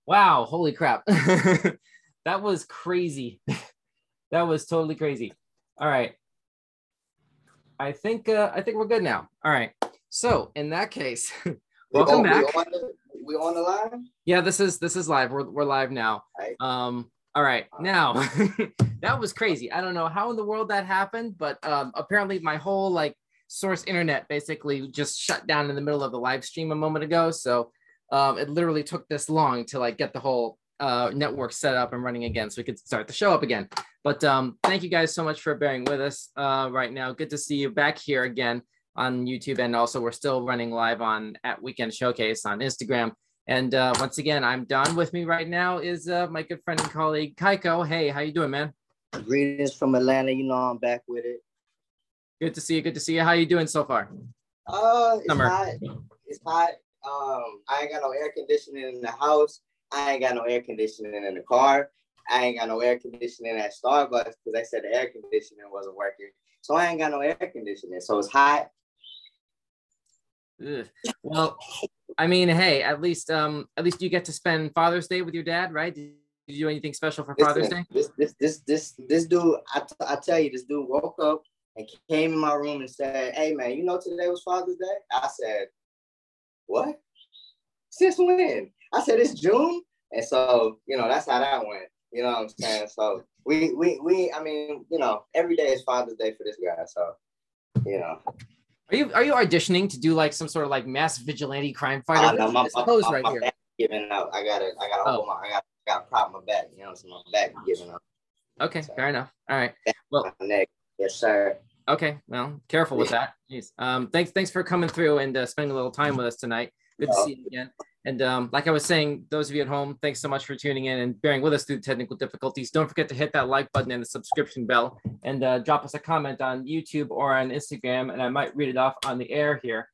Wow, holy crap. That was crazy. That was totally crazy. All right. I think we're good now. All right. So in that case, welcome back. We on the line? Yeah, this is live. We're live now. All right. Now that was crazy. I don't know how in the world that happened, but apparently my whole like source internet basically just shut down in the middle of the live stream a moment ago. So it literally took this long to like get the whole network set up and running again so we could start the show up again. But thank you guys so much for bearing with us right now. Good to see you back here again on YouTube. And also we're still running live on at Weekend Showcase on Instagram. And once again, I'm Don. With me right now is my good friend and colleague, Kaiko. Hey, how you doing, man? Greetings from Atlanta. You know, I'm back with it. Good to see you. Good to see you. How you doing so far? It's hot. It's hot. I ain't got no air conditioning in the house. I ain't got no air conditioning in the car. I ain't got no air conditioning at Starbucks because they said the air conditioning wasn't working. So I ain't got no air conditioning. So it's hot. Ugh. Well, I mean, hey, at least you get to spend Father's Day with your dad, right? Did you do anything special for Father's Day? This dude, I tell you, this dude woke up and came in my room and said, "Hey man, you know today was Father's Day?" I said, "What? Since when?" I said, "It's June." And so, you know, that's how that went. You know what I'm saying? So we I mean, you know, every day is Father's Day for this guy. So, you know. Are you auditioning to do like some sort of like mass vigilante crime fighter? No, my here. back giving out. I gotta prop my back. You know, so my back giving out. Okay, so, fair enough. All right. Well, yes, sir. Okay, well, careful with that. Jeez. Thanks for coming through and spending a little time with us tonight. Good to see you again. And like I was saying, those of you at home, thanks so much for tuning in and bearing with us through the technical difficulties. Don't forget to hit that like button and the subscription bell and drop us a comment on YouTube or on Instagram, and I might read it off on the air here.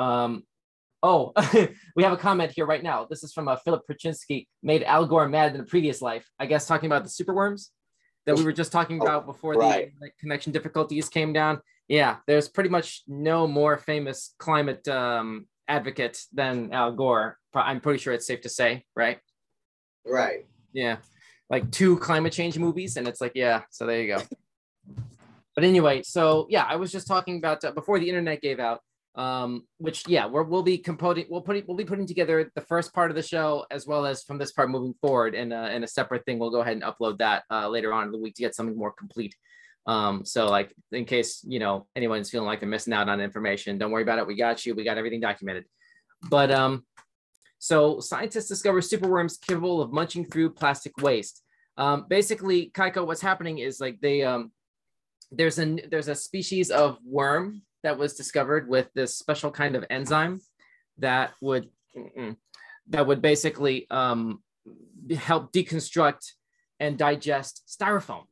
Oh, we have a comment here right now. This is from Philip Perchinsky, made Al Gore mad in a previous life. I guess talking about the superworms that we were just talking about before the connection difficulties came down. Yeah, there's pretty much no more famous climate advocate than Al Gore. I'm pretty sure it's safe to say, right? Right. Yeah, like 2 climate change movies, and it's like, yeah, so there you go. But anyway, so yeah, I was just talking about before the internet gave out, which yeah, we'll be putting together the first part of the show as well as from this part moving forward in a separate thing. We'll go ahead and upload that later on in the week to get something more complete. So like in case, you know, anyone's feeling like they're missing out on information, don't worry about it. We got you. We got everything documented. But so scientists discover superworms capable of munching through plastic waste. Basically, Kaiko, what's happening is like there's a species of worm that was discovered with this special kind of enzyme that would basically help deconstruct and digest styrofoam.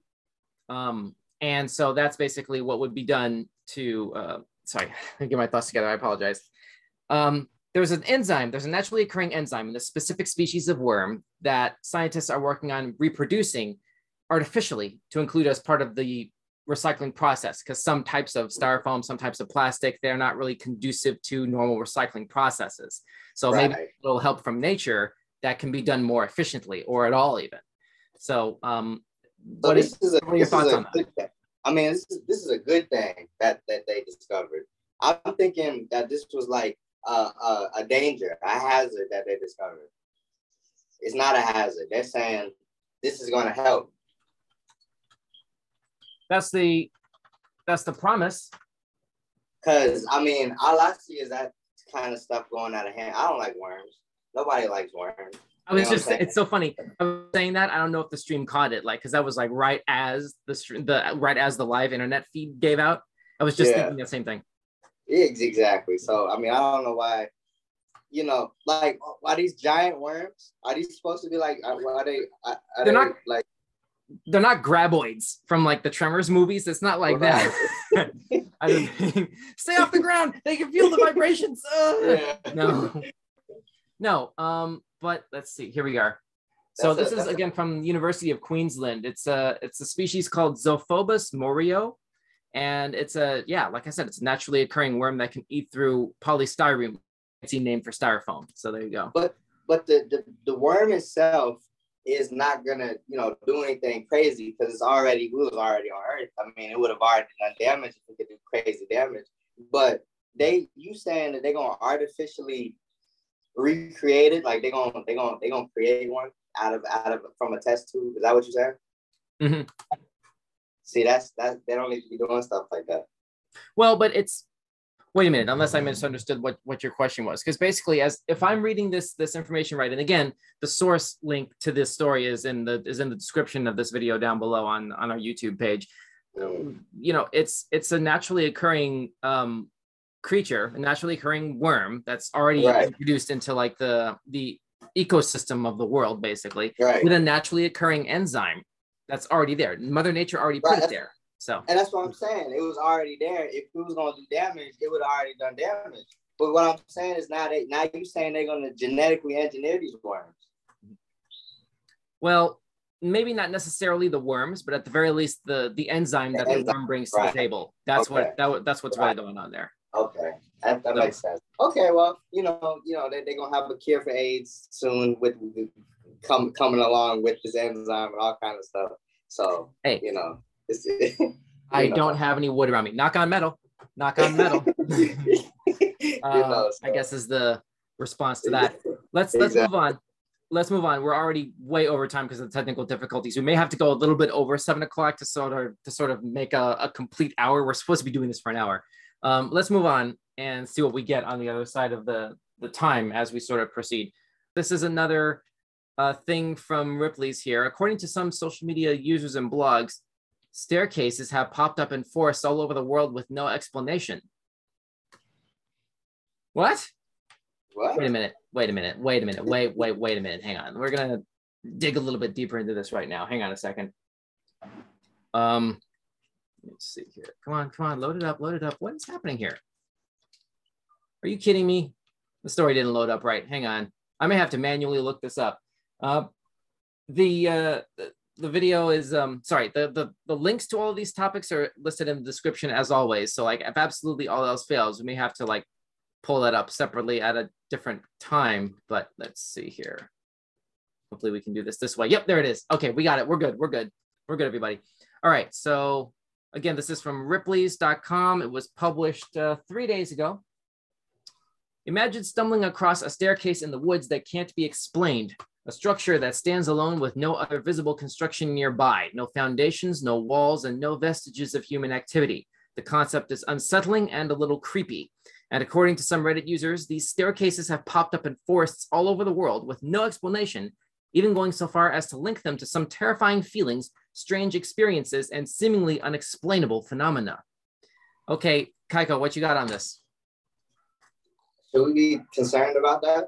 And so that's basically what would be done to, sorry, let me get my thoughts together. I apologize. There's an enzyme, there's a naturally occurring enzyme in a specific species of worm that scientists are working on reproducing artificially to include as part of the recycling process, because some types of styrofoam, some types of plastic, they're not really conducive to normal recycling processes. So maybe a little help from nature that can be done more efficiently or at all even. So what are your thoughts on that? I mean, this is a good thing that they discovered. I'm thinking that this was like a danger, a hazard that they discovered. It's not a hazard. They're saying this is going to help. That's the promise. Because I mean, all I see is that kind of stuff going out of hand. I don't like worms. Nobody likes worms. I was it's so funny. I was saying that. I don't know if the stream caught it, like, because that was like right as the live internet feed gave out. I was just thinking the same thing. Yeah, exactly. So I mean, I don't know why, you know, like, why these giant worms? Are these supposed to be like? They're not graboids from like the Tremors movies. It's not like that. I mean, stay off the ground. They can feel the vibrations. No. But let's see. Here we are. So this is again from the University of Queensland. It's a species called Zophobus morio, and it's like I said, it's a naturally occurring worm that can eat through polystyrene. It's a name for styrofoam. So there you go. But the worm itself is not gonna, do anything crazy because we was already on Earth. I mean, it would have already done damage if we could do crazy damage. But you saying that they're gonna artificially recreate it, like they're gonna create one out of from a test tube. Is that what you're saying? Mm-hmm. See, that's they don't need to be doing stuff like that. Well, but wait a minute, unless I misunderstood what your question was, because basically, if I'm reading this information right, and again, the source link to this story is in the description of this video down below on our YouTube page. It's a naturally occurring creature, a naturally occurring worm that's already introduced into like the ecosystem of the world, basically, with a naturally occurring enzyme that's already there. Mother Nature already put it there. So, and that's what I'm saying. It was already there. If it was gonna do damage, it would have already done damage. But what I'm saying is now you're saying they're gonna genetically engineer these worms. Well, maybe not necessarily the worms, but at the very least the enzyme that the worm brings to the table. That's what's really going on there. Okay, that makes sense. Okay, well, they're gonna have a cure for AIDS soon with coming along with this enzyme and all kind of stuff. So hey, I don't have any wood around me. Knock on metal. Knock on metal. I guess is the response to that. Let's move on. Let's move on. We're already way over time because of the technical difficulties. We may have to go a little bit over 7 o'clock to sort of make a complete hour. We're supposed to be doing this for an hour. Let's move on and see what we get on the other side of the time as we sort of proceed. This is another thing from Ripley's here. According to some social media users and blogs, staircases have popped up in forests all over the world with no explanation. What? Wait a minute. Wait a minute. Hang on. We're going to dig a little bit deeper into this right now. Hang on a second. Let's see here. Come on. Load it up. What is happening here? Are you kidding me? The story didn't load up right. Hang on. I may have to manually look this up. The video is the links to all of these topics are listed in the description as always. So like if absolutely all else fails, we may have to like pull that up separately at a different time, but let's see here. Hopefully we can do this way. Yep, there it is. Okay, we got it. We're good, everybody. All right, so again, this is from Ripley's.com. It was published 3 days ago. Imagine stumbling across a staircase in the woods that can't be explained. A structure that stands alone with no other visible construction nearby, no foundations, no walls, and no vestiges of human activity. The concept is unsettling and a little creepy. And according to some Reddit users, these staircases have popped up in forests all over the world with no explanation, even going so far as to link them to some terrifying feelings, strange experiences, and seemingly unexplainable phenomena. Okay, Kaiko, what you got on this? Should we be concerned about that?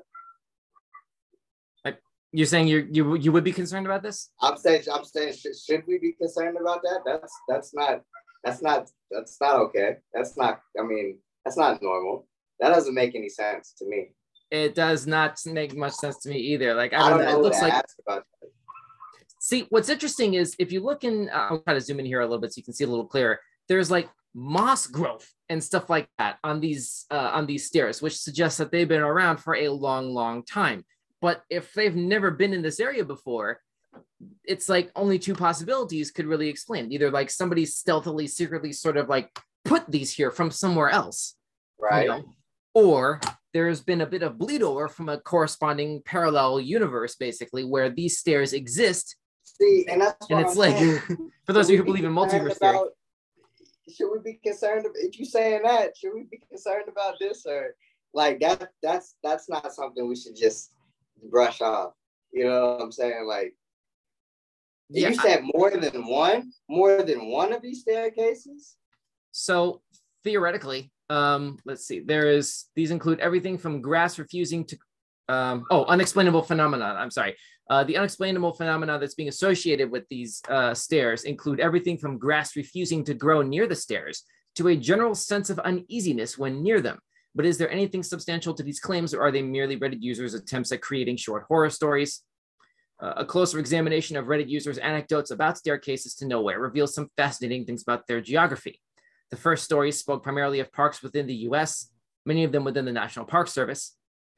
You're saying you would be concerned about this? I'm saying should we be concerned about that? That's not okay. That's not normal. That doesn't make any sense to me. It does not make much sense to me either. Like I don't know. It looks like. See, what's interesting is if you look in, I'll try to zoom in here a little bit so you can see a little clearer. There's like moss growth and stuff like that on these stairs, which suggests that they've been around for a long, long time. But if they've never been in this area before, it's like only two possibilities could really explain. Either like somebody stealthily, secretly sort of like put these here from somewhere else, right? Or there's been a bit of bleed over from a corresponding parallel universe, basically, where these stairs exist. See, and it's like, for those of you who believe in multiverse theory. Should we be concerned if you saying that? Should we be concerned about this or like that? That's not something we should just brush off. You know what I'm saying? Like, yeah, you said more than one of these staircases. So theoretically, let's see. These include everything from grass refusing to unexplainable phenomena. I'm sorry. The unexplainable phenomena that's being associated with these stairs include everything from grass refusing to grow near the stairs to a general sense of uneasiness when near them. But is there anything substantial to these claims, or are they merely Reddit users' attempts at creating short horror stories? A closer examination of Reddit users' anecdotes about staircases to nowhere reveals some fascinating things about their geography. The first stories spoke primarily of parks within the US, many of them within the National Park Service.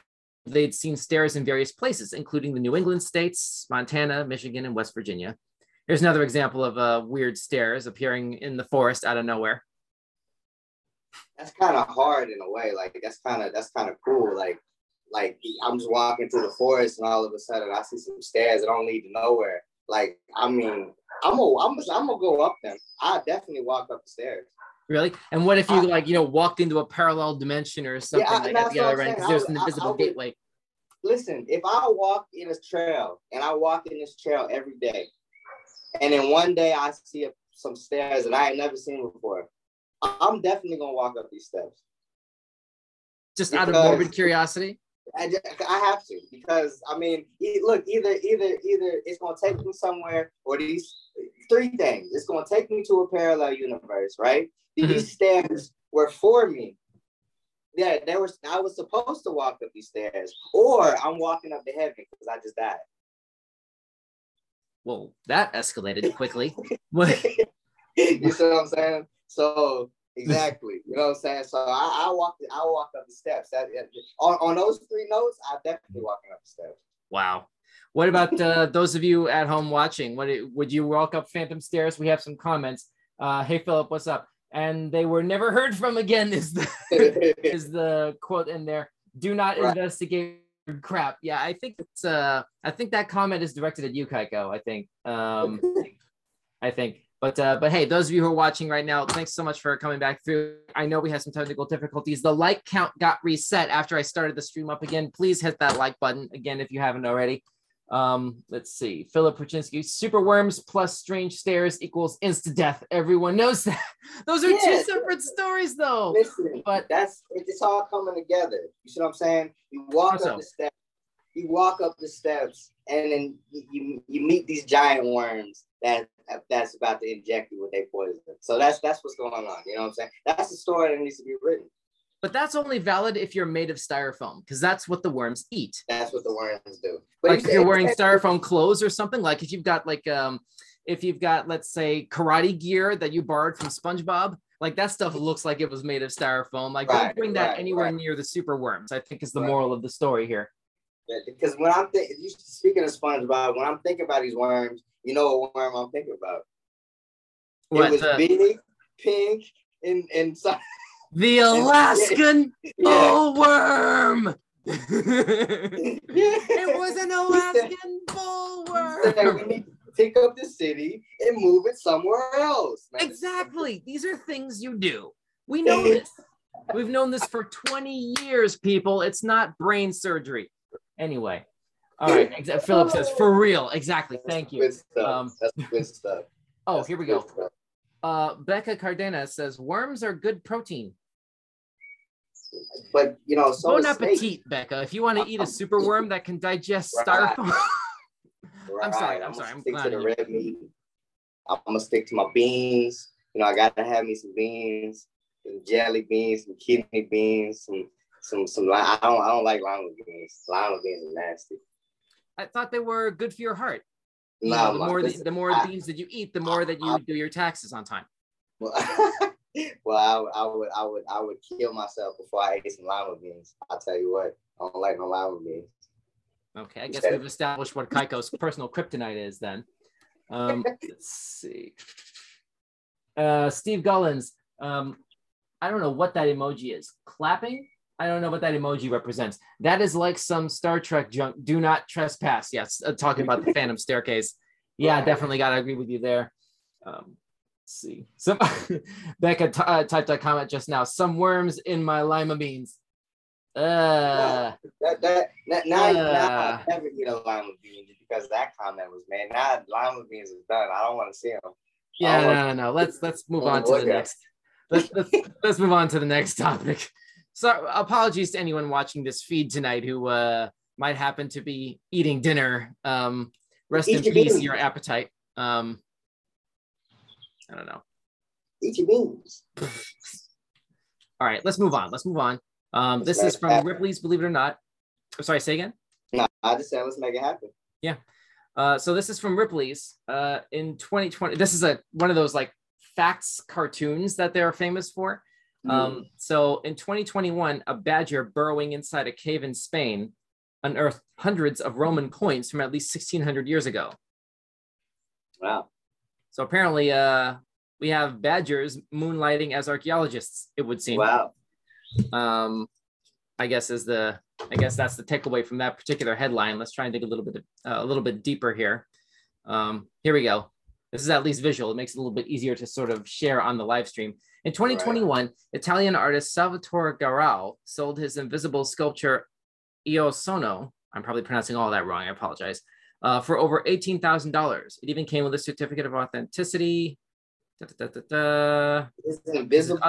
they'd seen stairs in various places, including the New England states, Montana, Michigan, and West Virginia. Here's another example of weird stairs appearing in the forest out of nowhere. That's kind of hard in a way. Like that's kind of cool. Like I'm just walking through the forest and all of a sudden I see some stairs that don't lead to nowhere. Like, I mean, I'm gonna go up them. I definitely walk up the stairs. Really? And what if you walked into a parallel dimension or something at the other end because there's an invisible gateway? Listen, if I walk in a trail and I walk in this trail every day, and then one day I see some stairs that I ain't never seen before, I'm definitely gonna walk up these steps. Just out of morbid curiosity? I have to, because I mean, look, either it's gonna take me somewhere, or these three things. It's gonna take me to a parallel universe, right? These stairs were for me. Yeah, I was supposed to walk up these stairs, or I'm walking up to heaven because I just died. Well, that escalated quickly. You see what I'm saying? So exactly, you know what I'm saying. So I walk up the steps. On those three notes, I definitely walking up the steps. Wow. What about those of you at home watching? Would you walk up phantom stairs? We have some comments. Hey Philip, what's up? And they were never heard from again. Is the quote in there? Do not investigate crap. Yeah, I think it's I think that comment is directed at you, Kaiko. I think. I think. But hey, those of you who are watching right now, thanks so much for coming back through. I know we had some technical difficulties. The like count got reset after I started the stream up again. Please hit that like button again if you haven't already. Let's see. Philip Puchinsky, super worms plus strange stairs equals insta death. Everyone knows that. Those are two separate stories, though. Listen, but it's all coming together. You see what I'm saying? You walk up the steps. You walk up the steps, and then you meet these giant worms that's about to inject you with their poison. So that's what's going on. You know what I'm saying? That's the story that needs to be written. But that's only valid if you're made of styrofoam, because that's what the worms eat. That's what the worms do. But like if you're wearing styrofoam clothes or something, like if you've got let's say karate gear that you borrowed from SpongeBob, like that stuff looks like it was made of styrofoam. Like don't bring that anywhere near the super worms, I think is the moral of the story here. Yeah, because when I'm speaking of SpongeBob, when I'm thinking about these worms, you know what worm I'm thinking about? It was big, pink, and the Alaskan bullworm. It was an Alaskan bullworm. We need to pick up the city and move it somewhere else. Man. Exactly. These are things you do. We know this. We've known this for 20 years, people. It's not brain surgery. Anyway. All right. Philip says, for real. Exactly. Thank you. That's good stuff. Oh, here we go. Becca Cardenas says, worms are good protein. But, so bon appetit, Becca. If you want to eat a super worm that can digest styrofoam. I'm sorry. I'm stick to the red meat. I'm going to stick to my beans. I got to have me some beans, some jelly beans, some kidney beans, some I don't like lima beans. Lima beans are nasty. I thought they were good for your heart. No, the more beans that you eat, the more that you do your taxes on time. Well, I would kill myself before I ate some lima beans. I'll tell you what, I don't like no lima beans. Okay, I guess we've established what Kaiko's personal kryptonite is then. Let's see. Steve Gullins, I don't know what that emoji is. Clapping? I don't know what that emoji represents. That is like some Star Trek junk. Do not trespass. Yes, talking about the Phantom Staircase. Yeah, definitely got to agree with you there. Let's see. Some Becca typed a comment just now. Some worms in my lima beans. Now I never eat a lima bean because that comment was made. Now lima beans is done. I don't want to see them. Yeah, no. Let's move on to the next. Let's move on to the next topic. So apologies to anyone watching this feed tonight who might happen to be eating dinner. Rest in peace, your appetite. I don't know. Eat your beans. All right, let's move on. This is from Ripley's Believe It or Not. I'm sorry, say again? No, I just said let's make it happen. Yeah. So this is from Ripley's in 2020. This is one of those like facts cartoons that they're famous for. So in 2021, a badger burrowing inside a cave in Spain unearthed hundreds of Roman coins from at least 1600 years ago. Wow. So apparently, we have badgers moonlighting as archaeologists, it would seem. Wow. I guess that's the takeaway from that particular headline. Let's try and dig a little bit deeper here. Here we go. This is at least visual. It makes it a little bit easier to sort of share on the live stream. In 2021, Italian artist Salvatore Garau sold his invisible sculpture Io Sono. I'm probably pronouncing all that wrong. I apologize. For over $18,000. It even came with a certificate of authenticity. This is invisible.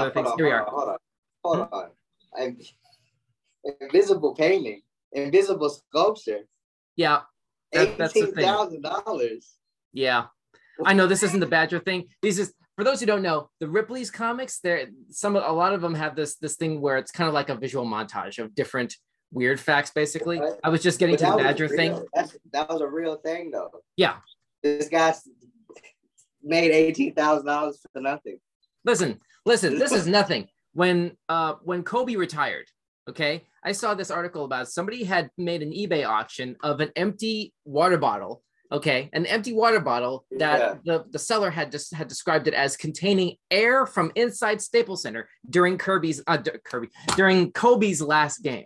Hold on. Invisible painting, invisible sculpture. Yeah, that's the thing. $18,000. Yeah, I know this isn't the Badger thing. These is for those who don't know the Ripley's comics. A lot of them have this thing where it's kind of like a visual montage of different weird facts. Basically, I was just getting to the Badger thing. That was a real thing, though. Yeah, this guy made $18,000 for nothing. Listen. This is nothing. When Kobe retired, okay, I saw this article about somebody had made an eBay auction of an empty water bottle. Okay, an empty water bottle that the seller had described it as containing air from inside Staples Center during during Kobe's last game.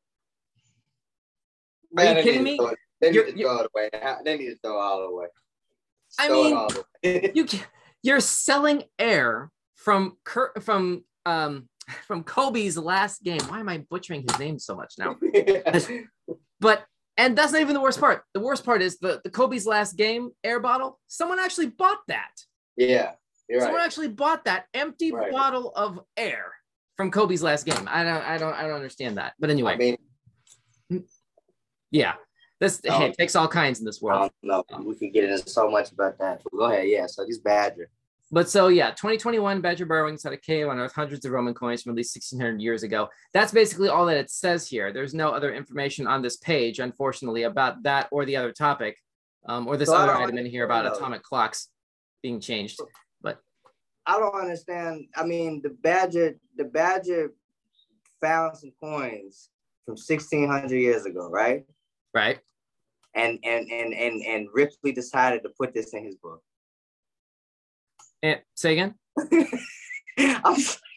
Are you kidding me? They need to throw it away. They need to throw it all away. I mean, you're selling air from Kobe's last game. Why am I butchering his name so much now? And that's not even the worst part. The worst part is the Kobe's last game air bottle. Someone actually bought that. Yeah, you're Someone right. actually bought that empty bottle of air from Kobe's last game. I don't understand that. But anyway, yeah, hey, it takes all kinds in this world. No, we can get into so much about that. But go ahead. Yeah. So these Badger. But so, yeah, 2021, Badger burrowing inside a cave unearthed hundreds of Roman coins from at least 1600 years ago. That's basically all that it says here. There's no other information on this page, unfortunately, about that or the other topic, or this other item in here about atomic clocks being changed. But I don't understand. I mean, the Badger found some coins from 1600 years ago, right? Right. And Ripley decided to put this in his book. And say again. I'm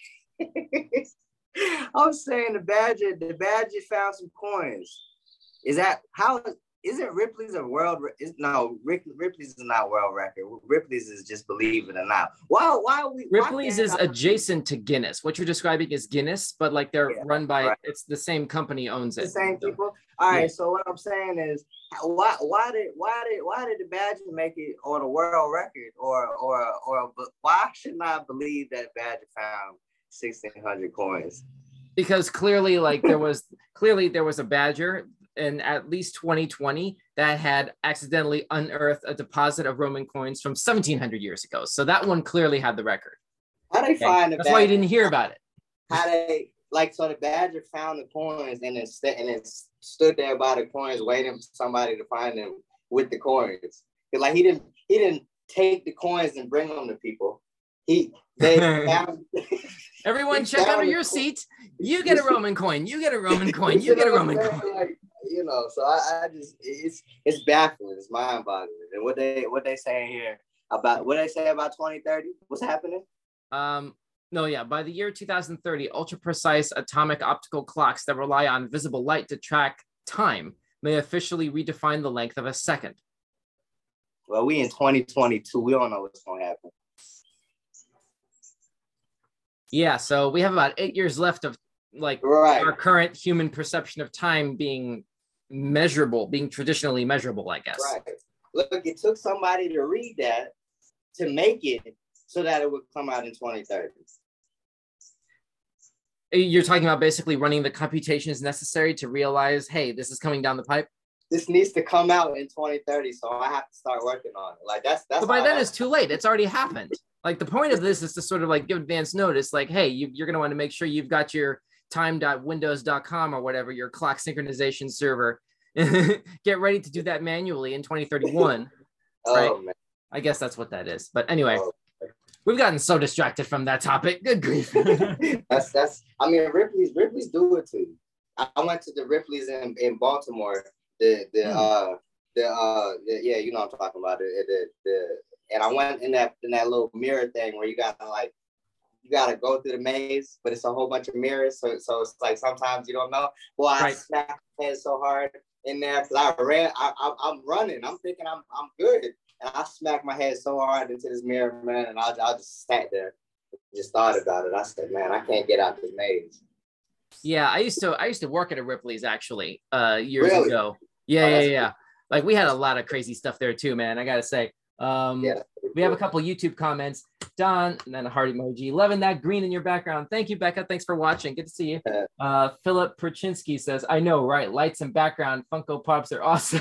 saying the Badger found some coins. Isn't Ripley's a world? Ripley's is not world record. Ripley's is just believe it or not. Why are we? Ripley's is adjacent to Guinness. What you're describing is Guinness, but like they're run by it's the same company owns it. The same people. All right. So what I'm saying is, why did the Badger make it on a world record, or why shouldn't I believe that Badger found 1,600 coins? Because clearly, there was a Badger in at least 2020 that had accidentally unearthed a deposit of Roman coins from 1700 years ago. So that one clearly had the record. How they find the That's why you didn't hear about it. So the Badger found the coins and then stood there by the coins waiting for somebody to find them with the coins. Like he didn't take the coins and bring them to people. Everyone check under your seat. You get a Roman coin. You get a Roman coin. You get a Roman coin. So I just it's baffling. It's mind-boggling. And what they saying here about what they say about 2030? What's happening? No, yeah. By the year 2030, ultra-precise atomic optical clocks that rely on visible light to track time may officially redefine the length of a second. Well, we in 2022. We don't know what's going to happen. Yeah, so we have about 8 years left of our current human perception of time being measurable, being traditionally measurable, I guess. Right. Look, it took somebody to read that to make it so that it would come out in 2030. You're talking about basically running the computations necessary to realize, hey, this is coming down the pipe? This needs to come out in 2030, so I have to start working on it. That's. But by then it's too late. It's already happened. Like the point of this is to sort of give advance notice, hey, you're going to want to make sure you've got your time.windows.com or whatever, your clock synchronization server. Get ready to do that manually in 2031. Right? Man. I guess that's what that is. But anyway, we've gotten so distracted from that topic. Good grief. Ripley's do it to you. I went to the Ripley's in Baltimore. Yeah, you know what I'm talking about. And I went in that little mirror thing where you gotta go through the maze, but it's a whole bunch of mirrors. So it's like sometimes you don't know. Well, I smacked my head so hard in there because I'm running. I'm thinking I'm good. And I smacked my head so hard into this mirror, man. And I just sat there, just thought about it. I said, man, I can't get out this maze. Yeah, I used to work at a Ripley's actually years ago. Yeah. Like we had a lot of crazy stuff there too, man. I gotta say. We have a couple YouTube comments. Don, and then a heart emoji. Loving that green in your background. Thank you, Becca. Thanks for watching. Good to see you. Philip Perchinsky says, I know, right? Lights and background. Funko Pops are awesome.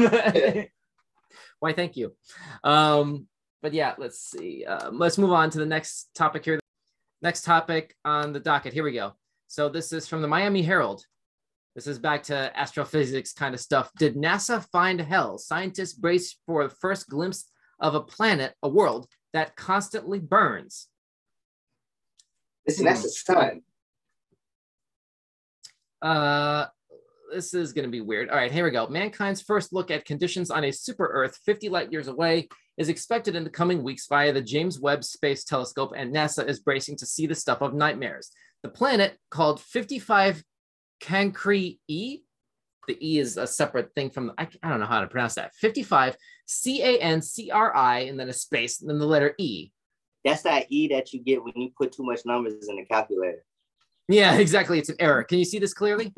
Why, thank you. But yeah, let's see. Let's move on to the next topic here. Next topic on the docket. Here we go. So this is from the Miami Herald. This is back to astrophysics kind of stuff. Did NASA find hell? Scientists brace for the first glimpse of a planet, a world that constantly burns. Listen, that's the sun. This is going to be weird. All right, here we go. Mankind's first look at conditions on a super Earth 50 light years away is expected in the coming weeks via the James Webb Space Telescope, and NASA is bracing to see the stuff of nightmares. The planet, called 55 Cancri E, the E is a separate thing from, I don't know how to pronounce that, 55 CANCRI, and then a space, and then the letter E. That's that E that you get when you put too much numbers in the calculator. Yeah, exactly. It's an error. Can you see this clearly?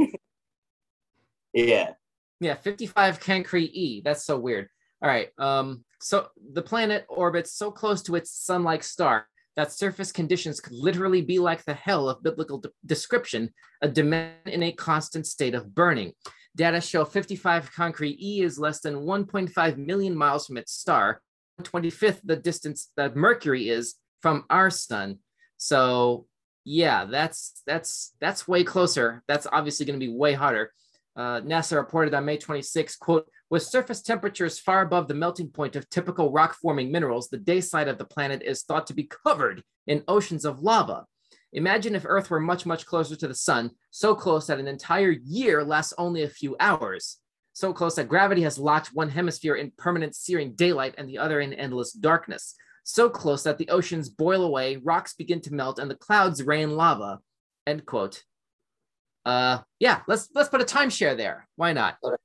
Yeah. Yeah, 55 Cancri E. That's so weird. All right. So the planet orbits so close to its sun-like star that surface conditions could literally be like the hell of biblical description, a dimension in a constant state of burning. Data show 55 Cancri E is less than 1.5 million miles from its star, 1/25th the distance that Mercury is from our sun. So yeah, that's way closer. That's obviously going to be way hotter. NASA reported on May 26, quote, with surface temperatures far above the melting point of typical rock-forming minerals, the day side of the planet is thought to be covered in oceans of lava. Imagine if Earth were much, much closer to the sun, so close that an entire year lasts only a few hours. So close that gravity has locked one hemisphere in permanent searing daylight and the other in endless darkness. So close that the oceans boil away, rocks begin to melt, and the clouds rain lava, end quote. Yeah, let's put a timeshare there. Why not? So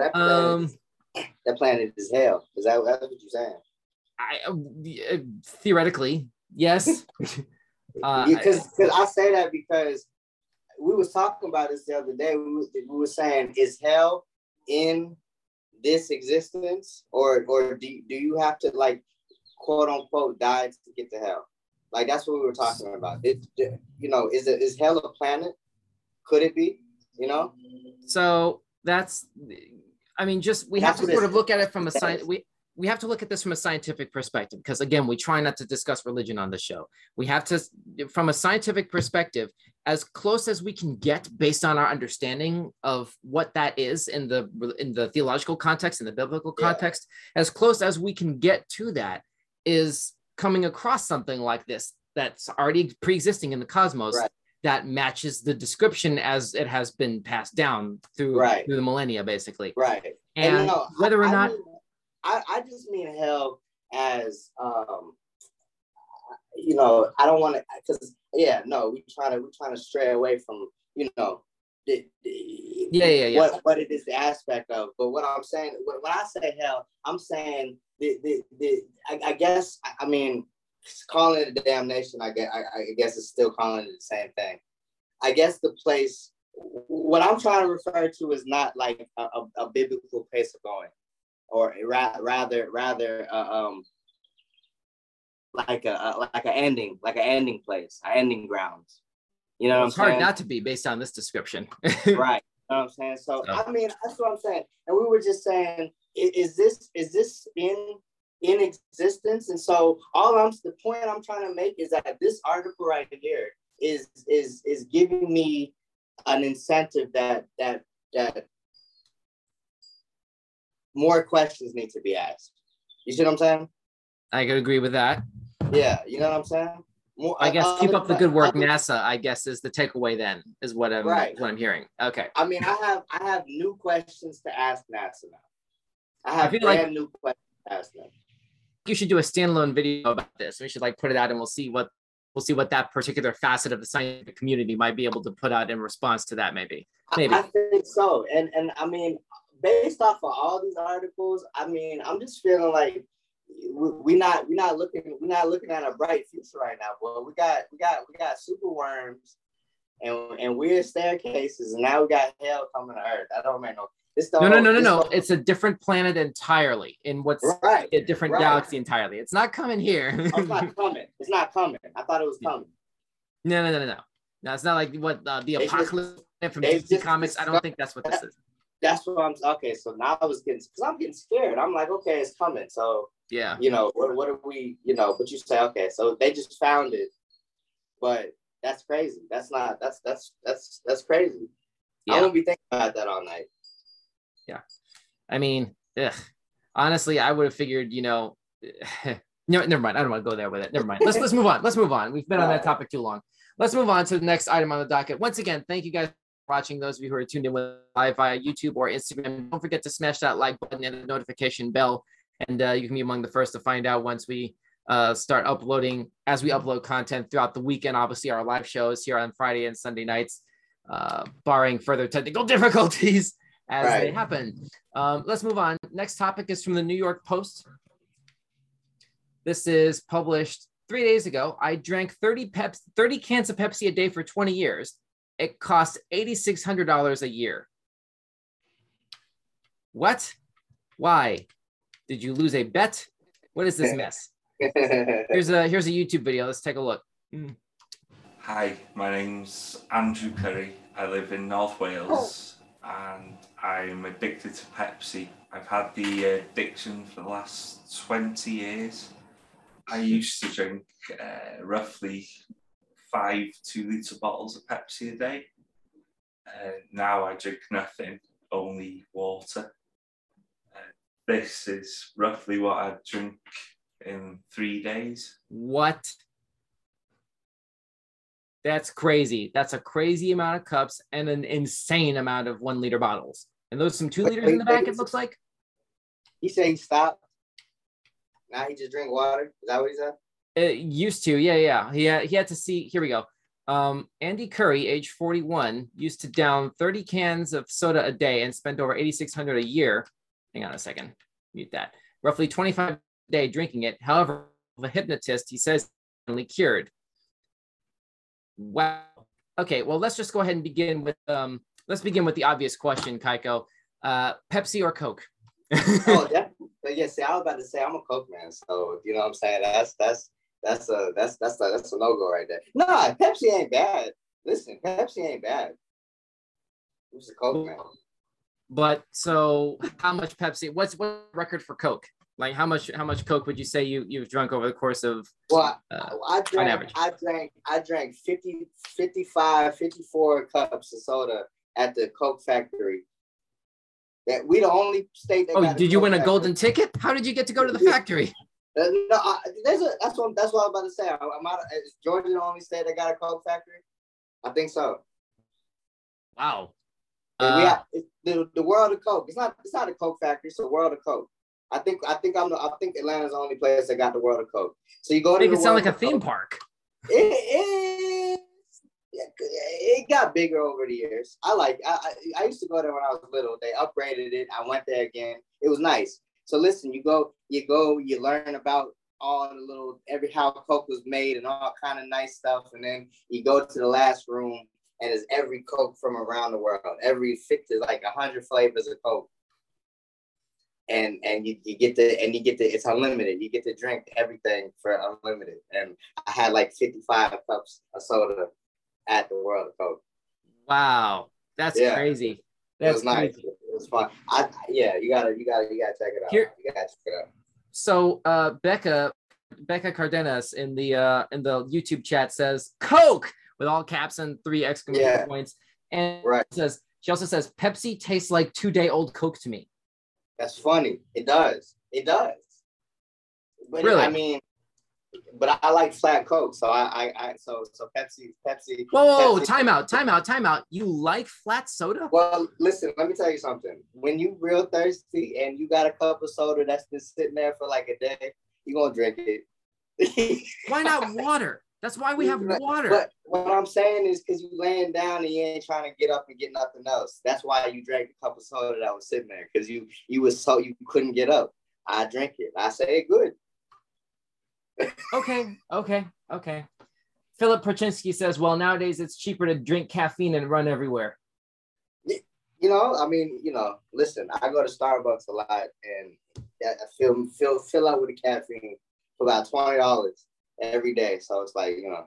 that planet is hell. That's what you're saying? Theoretically, yes. Because I say that because we was talking about this the other day. We were saying, is hell in this existence, or do you have to, like, quote unquote die to get to hell? Like, that's what we were talking about. Is hell a planet? Could it be? So that's, I mean, just we have to sort of look at it from a science. We have to look at this from a scientific perspective, because again, we try not to discuss religion on the show. We have to, from a scientific perspective, as close as we can get based on our understanding of what that is in the theological context, in the biblical context, as close as we can get to that is coming across something like this that's already pre-existing in the cosmos, right, that matches the description as it has been passed down through the millennia, basically. Right. And whether or not, I just mean hell as, I don't want to, because we're trying to stray away from, what it is, the aspect of. But what I'm saying, when I say hell, I'm saying I guess, I mean, calling it a damnation, I guess it's still calling it the same thing. I guess the place, what I'm trying to refer to is not like a biblical place of going, or rather like an ending place, an ending grounds. You know, it's hard not to be based on this description. Right. You know what I'm saying? So I mean, that's what I'm saying. And we were just saying, is this in existence? And so the point I'm trying to make is that this article right here is giving me an incentive that more questions need to be asked. You see what I'm saying? I could agree with that. Yeah, you know what I'm saying? I guess keep up the good work, other, NASA. I guess is the takeaway. Then is what I'm hearing. Okay. I mean, I have new questions to ask NASA now. I I have feel brand new questions to ask them. You should do a standalone video about this. We should like put it out, and we'll see what that particular facet of the scientific community might be able to put out in response to that. Maybe. I think so. And I mean, based off of all these articles, I mean, I'm just feeling like we're not looking at a bright future right now. Boy, we got super worms and weird staircases, and now we got hell coming to Earth. I don't know. No. It's a different planet entirely in what's a different galaxy entirely. It's not coming here. It's not coming. It's not coming. I thought it was coming. No. No, it's not like what the apocalypse from DC Comics. I don't think that's what this is. That's what I'm okay. So now I'm getting scared. I'm like, okay, it's coming. So yeah, what are we, but you say, okay, so they just found it, but that's crazy. That's crazy. Yeah. I won't be thinking about that all night. Yeah. I mean, honestly, I would have figured, no, never mind. I don't want to go there with it. Never mind. Let's move on. Let's move on. We've been on that topic too long. Let's move on to the next item on the docket. Once again, thank you guys for watching. Those of you who are tuned in live via YouTube or Instagram, don't forget to smash that like button and the notification bell. And you can be among the first to find out once we start uploading, as we upload content throughout the weekend. Obviously, our live shows here on Friday and Sunday nights, barring further technical difficulties as they happen. Let's move on. Next topic is from the New York Post. This is published 3 days ago. I drank 30 cans of Pepsi a day for 20 years. It cost $8,600 a year. What? Why? Did you lose a bet? What is this mess? Here's a YouTube video. Let's take a look. Hi, my name's Andrew Curry. I live in North Wales and I'm addicted to Pepsi. I've had the addiction for the last 20 years. I used to drink roughly 5 2-litre bottles of Pepsi a day. Now I drink nothing, only water. This is roughly what I drink in 3 days. What? That's crazy. That's a crazy amount of cups and an insane amount of 1-liter bottles. And those some 2 liters in the back, it looks like. He said he stopped. Now he just drink water. Is that what he said? It used to, yeah. He had to see. Here we go. Andy Curry, age 41, used to down 30 cans of soda a day and spent over $8,600 a year. Hang on a second. Mute that. Roughly 25 a day drinking it. However, the hypnotist, he says, only cured. Wow. Okay. Well, let's just go ahead and begin with the obvious question, Kaiko. Pepsi or Coke? Oh, definitely. Yeah. See, I was about to say I'm a Coke man, so you know what I'm saying. That's a no-go right there. Nah, Pepsi ain't bad. Listen, Pepsi ain't bad. Who's a Coke man? But so, how much Pepsi? What's record for Coke? Like how much Coke would you say you've drunk over the course of? Well, on average. I drank 50, 55, 54 cups of soda at the Coke factory. That we the only state that. Oh, did you win a golden ticket? How did you get to go to the factory? No, that's what I was about to say. Is Georgia the only state that got a Coke factory? I think so. Wow. We have the world of Coke. It's not a Coke factory. It's a world of Coke. I think Atlanta's the only place that got the world of Coke. So you go to. Make it sound like a theme park. It got bigger over the years. I used to go there when I was little. They upgraded it. I went there again. It was nice. So listen, you learn about all the little how Coke was made and all kind of nice stuff, and then you go to the last room and there's every Coke from around the world. Every 50, like 100 flavors of Coke. And you get it's unlimited. You get to drink everything for unlimited. And I had like 55 cups of soda at the World of Coke. Wow, that's crazy. That's it was nice. It was fun. You gotta check it out. You gotta check it out. So Becca Cardenas in the YouTube chat says Coke with all caps and 3 exclamation points. And she also says Pepsi tastes like 2-day-old Coke to me. That's funny. It does. But really? I mean, but I like flat Coke, so so Pepsi. Whoa, Pepsi. time out. You like flat soda? Well, listen, let me tell you something. When you real thirsty and you got a cup of soda that's been sitting there for like a day, you gonna drink it. Why not water? That's why we have water. But what I'm saying is because you laying down and you ain't trying to get up and get nothing else. That's why you drank a cup of soda that was sitting there, because you couldn't get up. I drink it. I say good. Okay. Philip Perchinsky says, well, nowadays it's cheaper to drink caffeine and run everywhere. You know, I mean, you know, listen, I go to Starbucks a lot and I fill out with a caffeine for about $20 every day. So it's like, you know.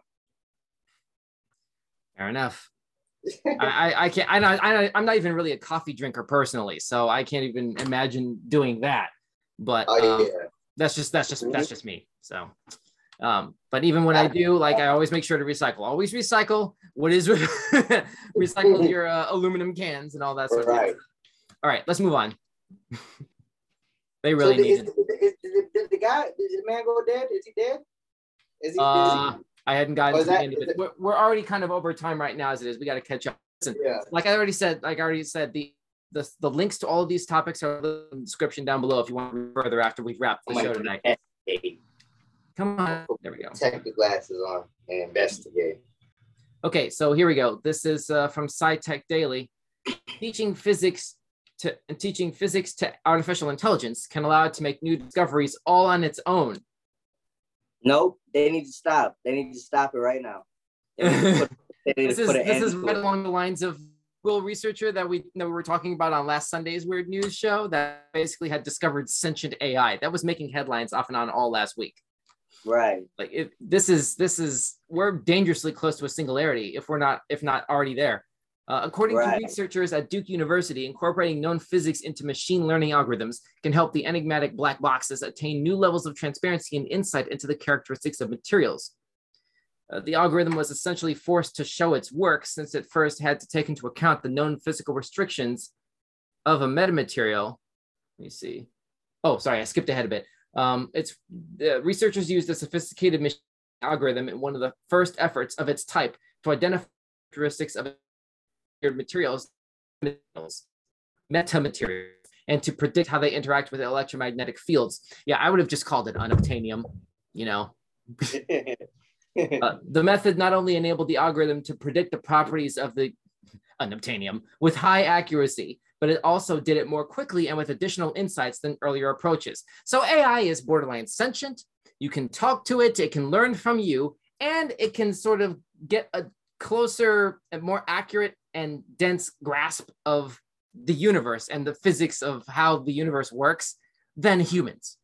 Fair enough. I can't, I'm not even really a coffee drinker personally, so I can't even imagine doing that. But that's just me. So, but even when I do, like, I always make sure to recycle. Always recycle. What is recycle your aluminum cans and all that stuff. Right. All right, let's move on. They really need it. Did the man go dead? Is he dead? Is he? I hadn't gotten to the end of it. We're already kind of over time right now as it is. We got to catch up. Listen, like I already said, the links to all of these topics are in the description down below if you want to read further after we've wrapped the show tonight. Come on. There we go. Take the glasses on and investigate. Okay, so here we go. This is from SciTech Daily. Teaching physics to artificial intelligence can allow it to make new discoveries all on its own. Nope, they need to stop. They need to stop it right now. This is right along the lines of Google researcher that we were talking about on last Sunday's Weird News show that basically had discovered sentient AI. That was making headlines off and on all last week. Right. Like we're dangerously close to a singularity if not already there. According to researchers at Duke University, incorporating known physics into machine learning algorithms can help the enigmatic black boxes attain new levels of transparency and insight into the characteristics of materials. The algorithm was essentially forced to show its work since it first had to take into account the known physical restrictions of a metamaterial. Let me see. Oh, sorry, I skipped ahead a bit. Researchers used a sophisticated machine algorithm in one of the first efforts of its type to identify characteristics of materials, metamaterials, and to predict how they interact with electromagnetic fields. Yeah, I would have just called it unobtainium, you know. The method not only enabled the algorithm to predict the properties of the unobtainium with high accuracy, but it also did it more quickly and with additional insights than earlier approaches. So AI is borderline sentient. You can talk to it, it can learn from you, and it can sort of get a closer and more accurate and dense grasp of the universe and the physics of how the universe works than humans.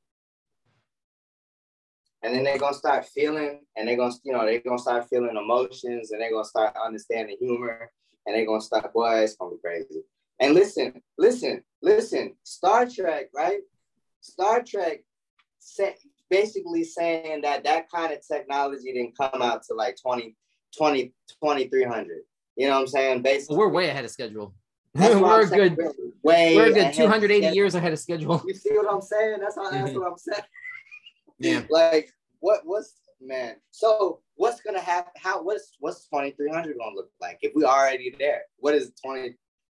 And then they're gonna start feeling, and they're gonna start feeling emotions, and they're gonna start understanding humor, and they're gonna start, boy, it's gonna be crazy. And listen, Star Trek, right? Star Trek basically saying that kind of technology didn't come out to like 2300. You know what I'm saying? Basically, we're way ahead of schedule. We're good 280 years ahead of schedule. You see what I'm saying? That's what I'm saying. Yeah. Like what's man? So what's gonna happen? What's 2300 gonna look like if we're already there? What is 20?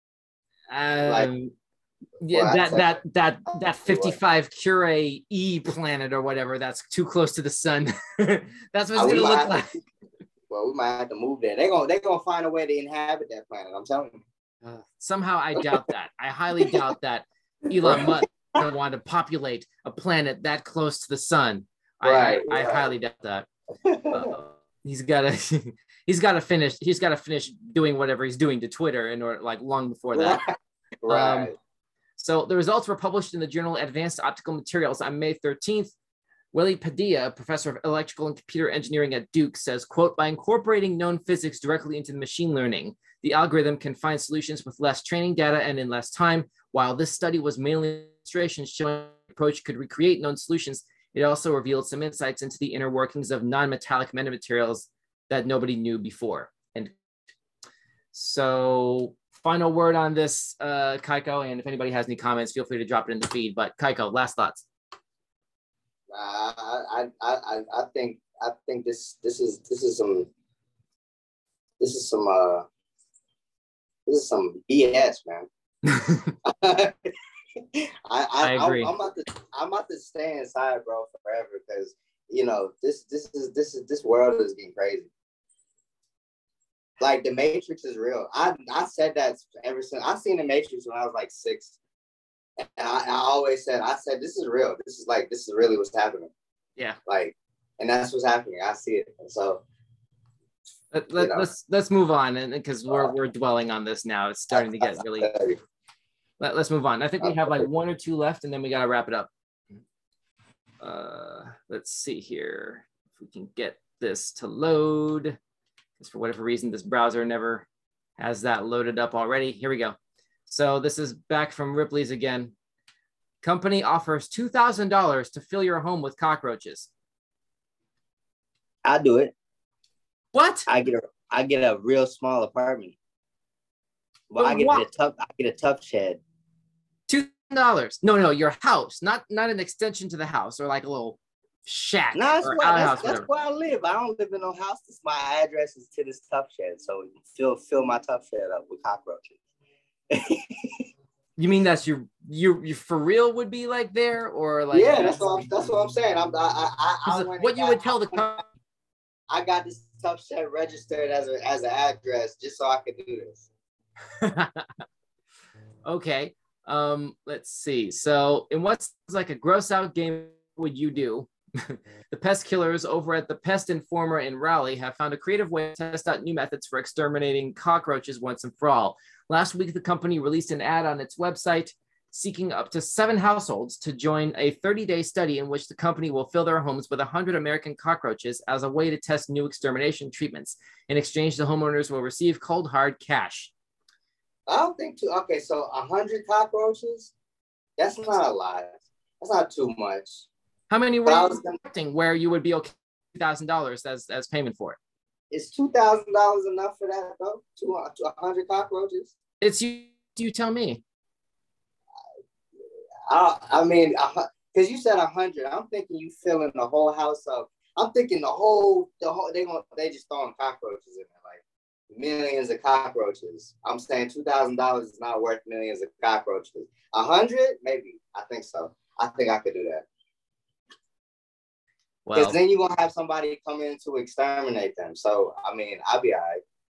That 55 Curie E planet or whatever that's too close to the sun. That's what it's gonna look like. Well, we might have to move there. They're gonna find a way to inhabit that planet. I'm telling you. Somehow I doubt that. I highly doubt that Elon Musk would want to populate a planet that close to the sun. I highly doubt that. He's got to finish doing whatever he's doing to Twitter in order, like, long before that. Right. So the results were published in the journal Advanced Optical Materials on May 13th. Willie Padilla, professor of electrical and computer engineering at Duke, says, quote, by incorporating known physics directly into the machine learning, the algorithm can find solutions with less training data and in less time. While this study was mainly illustrations showing the approach could recreate known solutions, it also revealed some insights into the inner workings of non-metallic metamaterials that nobody knew before. And so final word on this, Kaiko, and if anybody has any comments, feel free to drop it in the feed. But Kaiko, last thoughts. I think this is some BS, man. I agree. I'm about to stay inside, bro, forever, because this world is getting crazy. Like, the Matrix is real. I said that ever since I seen the Matrix when I was like 6. And I always said, this is real. This is really what's happening. Yeah. Like, and that's what's happening. I see it. And so let's move on, and because we're dwelling on this now. It's starting to get really. Let's move on. I think we have like 1 or 2 left, and then we gotta wrap it up. Let's see here if we can get this to load. Because for whatever reason, this browser never has that loaded up already. Here we go. So this is back from Ripley's again. Company offers $2,000 to fill your home with cockroaches. I'll do it. What? I get a real small apartment. Well, I get a tough shed. $2,000. No, your house, not an extension to the house or like a little shack. No, that's where I live. I don't live in no house. My address is to this tough shed, so fill my tough shed up with cockroaches. You mean that's you for real would be like there, or like? Yeah, that's what I'm saying. What you would tell the company. I got this tough shed registered as an address just so I could do this. Okay. Let's see. So in what's like a gross out game would you do? The pest killers over at the Pest Informer in Raleigh have found a creative way to test out new methods for exterminating cockroaches once and for all. Last week, the company released an ad on its website seeking up to 7 households to join a 30-day study in which the company will fill their homes with 100 American cockroaches as a way to test new extermination treatments. In exchange, the homeowners will receive cold, hard cash. I don't think too. Okay, so 100 cockroaches? That's not a lot. That's not too much. How many were you expecting where you would be okay $2,000 as payment for it? Is $2,000 enough for that, though? 100 cockroaches? It's you tell me. I mean, because you said 100. I'm thinking you filling the whole house up. I'm thinking the whole they just throwing cockroaches in there, like millions of cockroaches. I'm saying $2,000 is not worth millions of cockroaches. 100, maybe. I think so. I think I could do that. Because then you're gonna have somebody come in to exterminate them. So I mean, I'll be all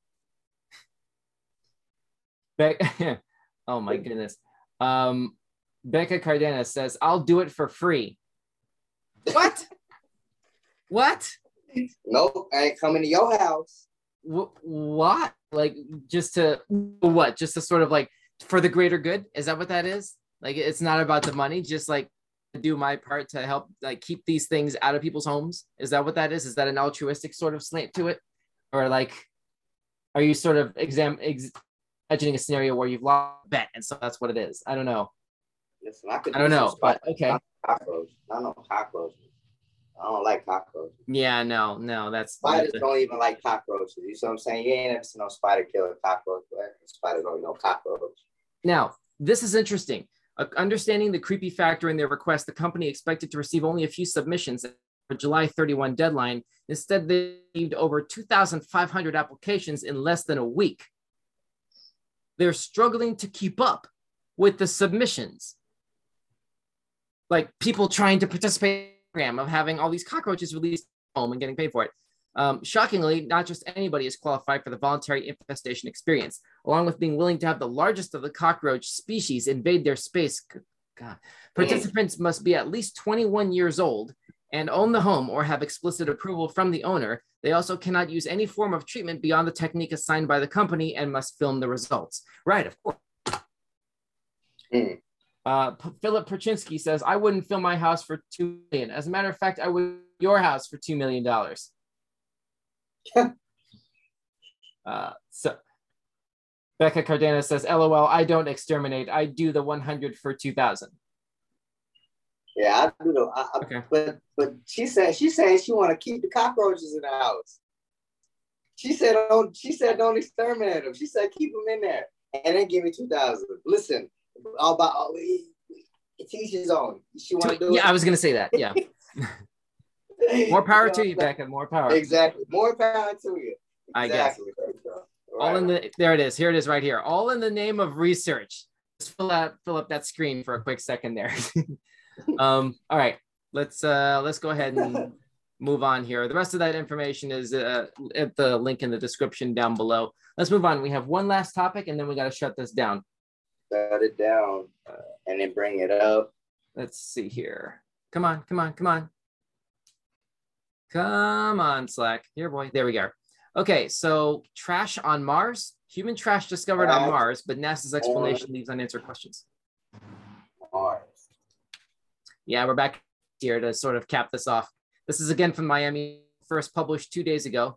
right. Oh my goodness. Becca Cardenas says, "I'll do it for free." What? What? Nope, I ain't coming to your house. What? Like just to what? Just to sort of like for the greater good? Is that what that is? Like it's not about the money, just like do my part to help like keep these things out of people's homes. Is that what that is? Is that an altruistic sort of slant to it? Or like, are you sort of imagining a scenario where you've lost a bet and so that's what it is? I don't know. Listen, I don't know, but okay. Cockroach. I know cockroaches. I don't like cockroaches. Yeah, no, that's spiders don't even like cockroaches. You see what I'm saying? You ain't ever seen no spider kill a cockroach. Spiders don't know cockroach. Now, this is interesting. Understanding the creepy factor in their request, the company expected to receive only a few submissions for July 31 deadline. Instead, they received over 2,500 applications in less than a week. They're struggling to keep up with the submissions. Like people trying to participate in the program of having all these cockroaches released at home and getting paid for it. Shockingly, not just anybody is qualified for the voluntary infestation experience. Along with being willing to have the largest of the cockroach species invade their space, God, participants must be at least 21 years old and own the home or have explicit approval from the owner. They also cannot use any form of treatment beyond the technique assigned by the company and must film the results. Right, of course. Philip Perchinsky says, I wouldn't fill my house for $2 million. As a matter of fact, I would your house for $2 million. So Becca Cardenas says, LOL, I don't exterminate. I do the 100 for 2,000. Yeah, I do know. Okay. But she said she want to keep the cockroaches in the house. She said don't exterminate them. She said keep them in there and then give me 2,000. Listen, all about teach his own. She want to do it. Yeah, I was gonna say that. Yeah. More power to you, Becca. More power. Exactly. More power to you. Exactly. I guess. Right. All in the there it is. Here it is right here. All in the name of research. Just fill up that screen for a quick second there. All right. Let's go ahead and move on here. The rest of that information is at the link in the description down below. Let's move on. We have one last topic and then we got to shut this down. Shut it down and then bring it up. Let's see here. Come on. Come on, Slack. Here, boy. There we go. Okay, so trash on Mars. Human trash discovered on Mars, but NASA's explanation leaves unanswered questions. Mars. Yeah, we're back here to sort of cap this off. This is again from Miami, first published 2 days ago.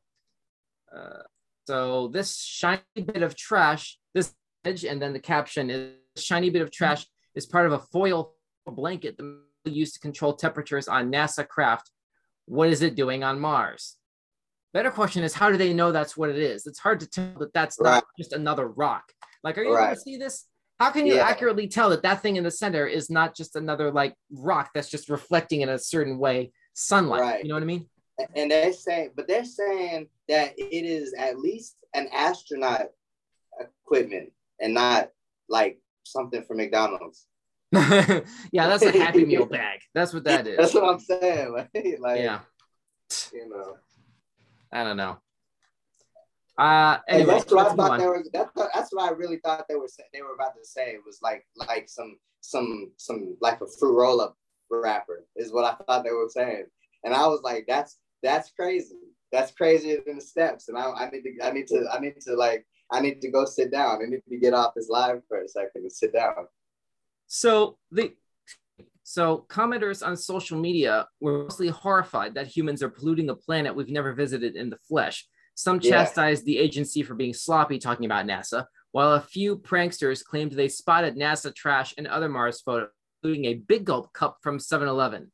So this shiny bit of trash, this image, and then the caption is, shiny bit of trash is part of a foil blanket used to control temperatures on NASA craft. What is it doing on Mars? Better question is, how do they know that's what it is? It's hard to tell that that's not just another rock. Like, are you able to see this? How can you accurately tell that that thing in the center is not just another like rock that's just reflecting in a certain way sunlight? You know what I mean? And they're saying that it is at least an astronaut equipment and not like something from McDonald's. Yeah, that's a Happy Meal bag. That's what that is. That's what I'm saying. Like, yeah, you know. I don't know. Anyway, that's what I thought they were. That's what I really thought they were about to say. It was like some like a fruit roll up wrapper is what I thought they were saying, and I was like, that's crazy. That's crazier than the steps, and I need to go sit down. I need to get off this live for a second and sit down. So commenters on social media were mostly horrified that humans are polluting a planet we've never visited in the flesh. Some chastised the agency for being sloppy, talking about NASA, while a few pranksters claimed they spotted NASA trash and other Mars photos, including a Big Gulp cup from 7-Eleven.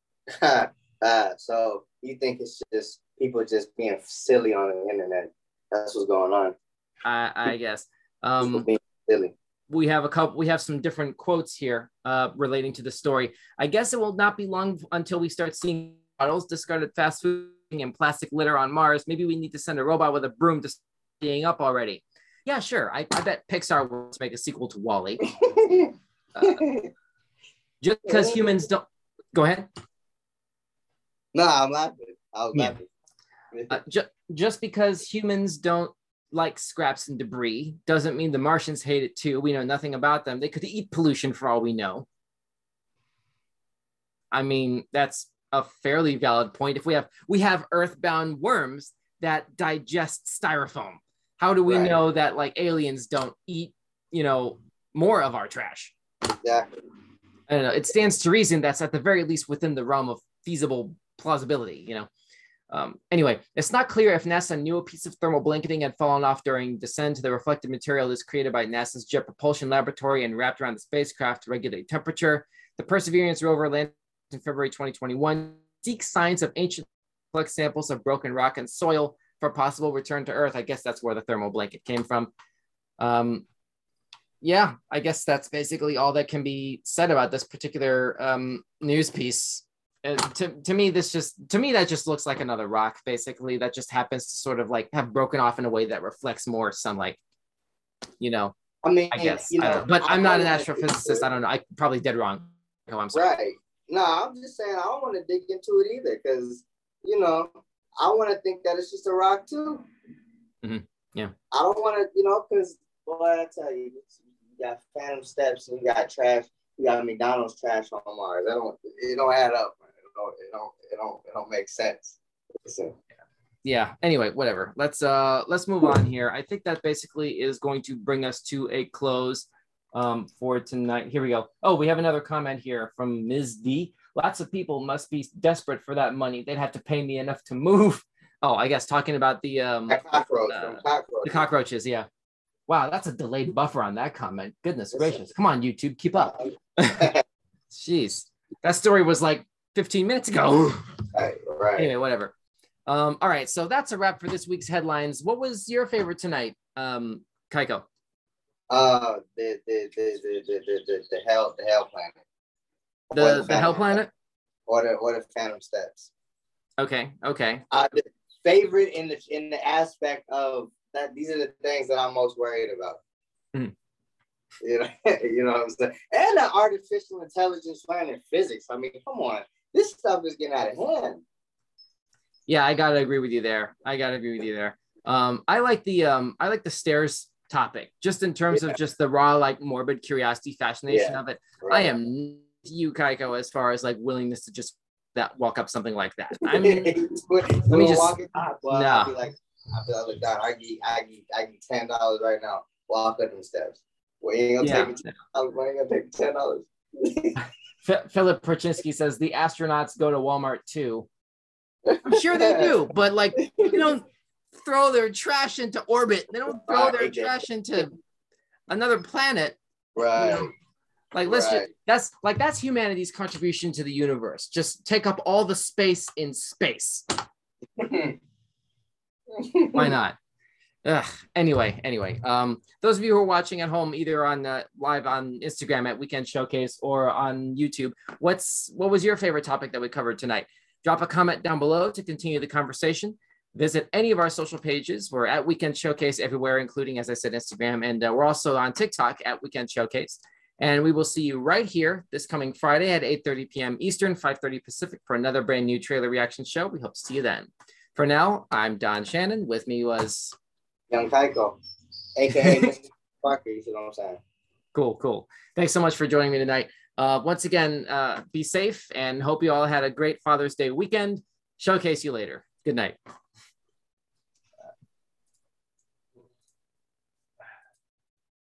So you think it's just people just being silly on the internet? That's what's going on. I guess. People being silly. We have some different quotes here relating to the story. I guess it will not be long until we start seeing bottles, discarded fast food, and plastic litter on Mars. Maybe we need to send a robot with a broom to staying up already. Yeah, sure. I bet Pixar wants to make a sequel to WALL-E. Just because humans don't. Go ahead. No, I'm laughing. I was laughing. Just because humans don't like scraps and debris doesn't mean the Martians hate it too. We know nothing about them. They could eat pollution for all we know. I mean, that's a fairly valid point. If we have earthbound worms that digest styrofoam, how do we know that like aliens don't eat, more of our trash? Exactly. I don't know. It stands to reason that's at the very least within the realm of feasible plausibility, Anyway, it's not clear if NASA knew a piece of thermal blanketing had fallen off during descent. The reflective material is created by NASA's Jet Propulsion Laboratory and wrapped around the spacecraft to regulate temperature. The Perseverance rover landed in February 2021, seeks signs of ancient collect samples of broken rock and soil for possible return to Earth. I guess that's where the thermal blanket came from. Yeah, I guess that's basically all that can be said about this particular news piece. To me, that just looks like another rock, basically, that just happens to sort of like have broken off in a way that reflects more sunlight. I mean, I guess, but I'm not an astrophysicist. I don't know. I'm probably dead wrong. Oh, I'm sorry. Right. No, I'm just saying I don't want to dig into it either because, I want to think that it's just a rock too. Mm-hmm. Yeah. I don't want to, because, boy, I tell you, you got phantom steps and you got trash. You got McDonald's trash on Mars. It don't add up, man. It don't make sense. Listen. Yeah. Anyway, whatever. Let's move on here. I think that basically is going to bring us to a close for tonight. Here we go. Oh, we have another comment here from Ms. D. Lots of people must be desperate for that money. They'd have to pay me enough to move. Oh, I guess talking about the cockroaches. Yeah. Wow, that's a delayed buffer on that comment. Goodness gracious. Come on, YouTube, keep up. Jeez. That story was like 15 minutes ago. Right. Anyway, whatever. All right, so that's a wrap for this week's headlines. What was your favorite tonight, Kaiko? The hell planet. The hell planet? or the Phantom Steps. Okay. The favorite in the aspect of that, these are the things that I'm most worried about. Mm. You know what I'm saying? And the artificial intelligence learning physics. I mean, come on, this stuff is getting out of hand. Yeah, I gotta agree with you there. I like the stairs topic, just in terms of just the raw, like, morbid curiosity, fascination of it. Right. I am you, Kaiko, as far as like willingness to just walk up something like that. I mean, let me just I'll be like, look, Don, I give $10 right now. Walk up them steps. Well, you ain't gonna take me $10. Why ain't gonna take $10? Philip Perchinsky says the astronauts go to Walmart too. I'm sure they do, but like, they don't throw their trash into orbit. They don't throw their trash into another planet. Right. You know? Like, let's just, that's humanity's contribution to the universe. Just take up all the space in space. Why not? Anyway, those of you who are watching at home, either on live on Instagram at Weekend Showcase or on YouTube, what was your favorite topic that we covered tonight? Drop a comment down below to continue the conversation. Visit any of our social pages. We're at Weekend Showcase everywhere, including, as I said, Instagram. And we're also on TikTok at Weekend Showcase. And we will see you right here this coming Friday at 8:30 p.m. Eastern, 5:30 Pacific for another brand new trailer reaction show. We hope to see you then. For now, I'm Don Shannon. With me was Young Kaiko, aka Mr. Parker. You see what I'm saying? Cool. Thanks so much for joining me tonight. Once again, be safe and hope you all had a great Father's Day weekend. Showcase you later. Good night.